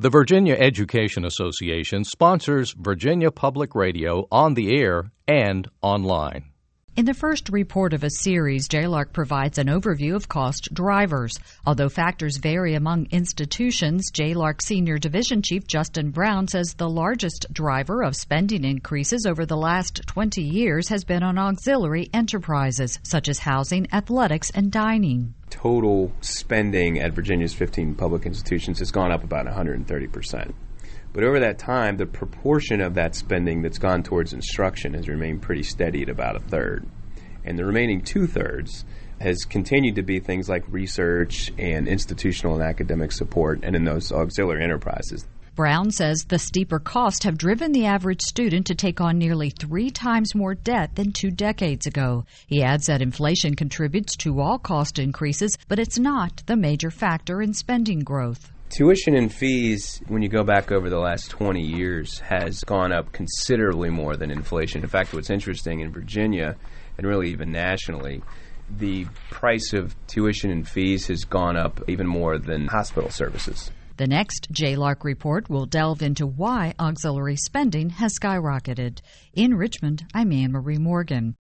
The Virginia Education Association sponsors Virginia Public Radio on the air and online. In the first report of a series, JLARC provides an overview of cost drivers. Although factors vary among institutions, JLARC Senior Division Chief Justin Brown says the largest driver of spending increases over the last 20 years has been on auxiliary enterprises, such as housing, athletics, and dining. Total spending at Virginia's 15 public institutions has gone up about 130%. But over that time, the proportion of that spending that's gone towards instruction has remained pretty steady at about a third. And the remaining two-thirds has continued to be things like research and institutional and academic support, and in those auxiliary enterprises. Brown says the steeper costs have driven the average student to take on nearly 3 times more debt than 2 decades ago. He adds that inflation contributes to all cost increases, but it's not the major factor in spending growth. Tuition and fees, when you go back over the last 20 years, has gone up considerably more than inflation. In fact, what's interesting in Virginia, and really even nationally, the price of tuition and fees has gone up even more than hospital services. The next JLARC report will delve into why auxiliary spending has skyrocketed. In Richmond, I'm Anne Marie Morgan.